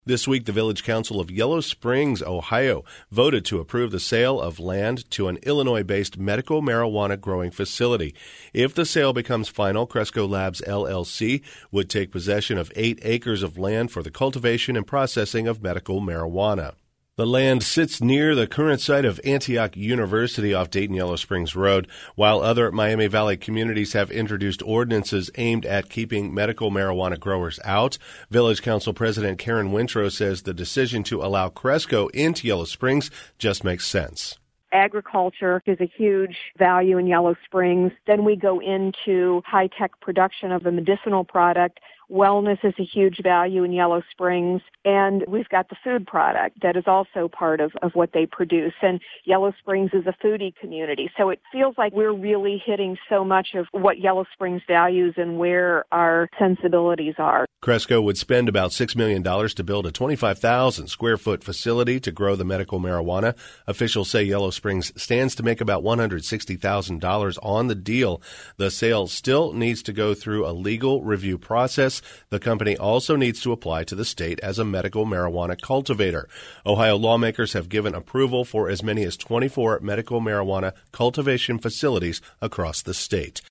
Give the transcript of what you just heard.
This week, the Village Council of Yellow Springs, Ohio, voted to approve the sale of land to an Illinois-based medical marijuana growing facility. If the sale becomes final, Cresco Labs, LLC, would take possession of 8 acres of land for the cultivation and processing of medical marijuana. The land sits near the current site of Antioch University off Dayton Yellow Springs Road, while other Miami Valley communities have introduced ordinances aimed at keeping medical marijuana growers out. Village Council President Karen Wintro says the decision to allow Cresco into Yellow Springs just makes sense. Agriculture is a huge value in Yellow Springs. Then we go into high-tech production of a medicinal product. Wellness is a huge value in Yellow Springs. And we've got the food product that is also part of what they produce. And Yellow Springs is a foodie community. So it feels like we're really hitting so much of what Yellow Springs values and where our sensibilities are. Cresco would spend about $6 million to build a 25,000 square foot facility to grow the medical marijuana. Officials say Yellow Springs stands to make about $160,000 on the deal. The sale still needs to go through a legal review process. The company also needs to apply to the state as a medical marijuana cultivator. Ohio lawmakers have given approval for as many as 24 medical marijuana cultivation facilities across the state.